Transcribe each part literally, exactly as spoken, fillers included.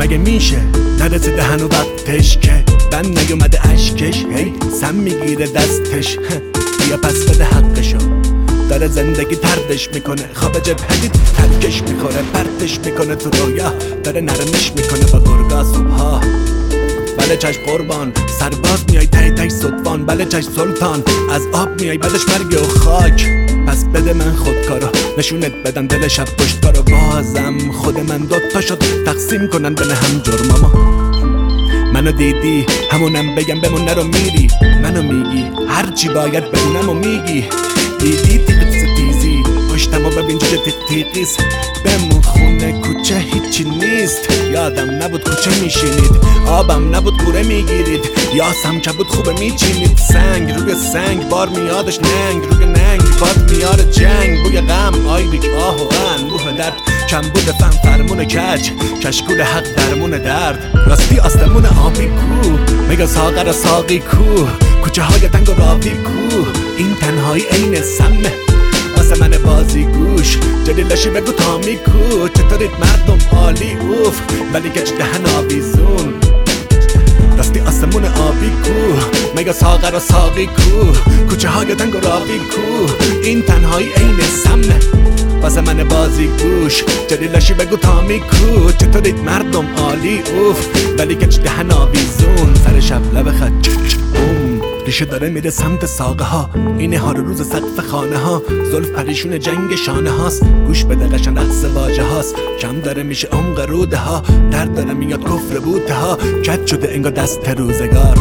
مگه میشه نرسیده هنو وقتش که بند نیومده اشکش هی سم میگیره دستش بیا پس بده حقشو داره زندگی تردش میکنه خواب جبهدید ترکش میخوره پرتش میکنه تو رویا داره نرمش میکنه با گرگا صبحا بله چشم قربان سرباز میای تای تای صدفان بله چشم سلطان از آب میای بعدش مرگ و خاک پس بده من خودکارو نشونت بدم دل شب پشتکارو بازم خود من دوتا شد تقسیم کنن بین هم جرماما منو دیدی همونم بگم بمون نرو میری منو میگی هرچی باید بدونم و میگی دیدی تیقیت ستیزی پشتمو ببین جوجه تیق تیقیس بمون خونه کوچه هیچی نیست یادم نبود کوچه میشینید آبم نبود کوره میگیرید یاسم که بود خوبه میچینید سنگ روی سنگ بار میادش ننگ روی ننگ باد میاره جنگ بوی غم آیدیک آه و غن بوه درد کم بوده فن فرمون کج کشکول حق درمون درد راستی آسمون آبی کو مگه ساغر ساقی کو کوچه های تنگ و راوی کو این تنهایی عین سمه واسه من بازی گوش جلیلشی بگو تامی کو چطورید مردم عالی اوف ولی گچ دهن آویزون راستی آسمون آبی کو مگه ساغر و ساقی کو کوچه های تنگ و راوی کو این تنهایی عین سمه واسه من بازی گوش جلیلشی بگو تامی کو چطورید مردم عالی اوف ولی گچ دهن آویزون سر شب لب خط بوم ریشه داره میره سمت ساقه ها اینه ها رو روز سقف خانه ها زلف پریشون جنگ شانه هاست گوش بده قشن رقص واجه هاست کم داره میشه عمق روده ها درد داره میاد کفر بوته ها کت شده انگار دست روزگار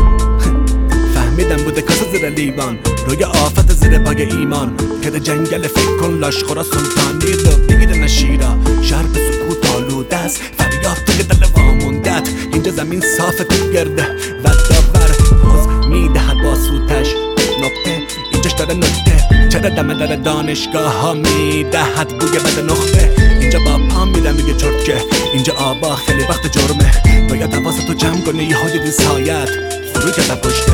فهمیدم بوده کاسه زیر لیوان روی آفت زیر پای ایمان کده جنگل فکر کن لاشخورا سلطانی رو بگیره نشیرا شهر به سکوت آلوده است فریاد توی دل واموندت اینجا زمین صافه تو گرده وداور باز میدهد با سوتش نقطه اینجاش داره نقطه چرا دمه داره دانشگاه ها میدهد بوی بد نقطه اینجا با پا میرم میگه چرکه اینجا آبا خیلی وقت جرمه باید حواستو جمع کنه یه های دی سایت فرو کرده پشته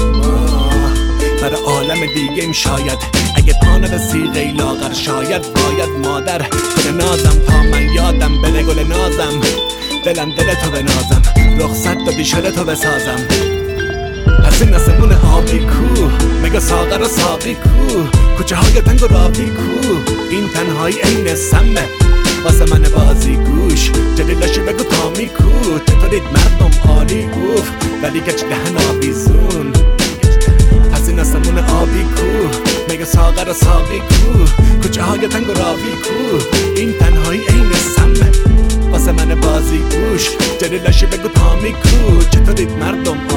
برای عالم دیگه ایم شاید اگه پا نرسی غیلاغر شاید باید مادر کنه نازم تا من یادم بره گل نازم دلم دل تو بنازم رخصت دادی شده تو بسازم پس این آسمون آبی کو مگه ساغر و ساقی کو کوچه های تنگ و راوی کو این تنهایی عین سمه واسه من بازی گوش جلیلشی بگو تامی کو چطورید مردم عالی اوف ولی گچ دهن آویزون پس این آسمون آبی کو مگه ساغر و ساقی کو کوچه های تنگ و راوی کو این تنهایی عین سمه واسه من بازی گوش جلیلشی بگو تامی کو چطورید مردم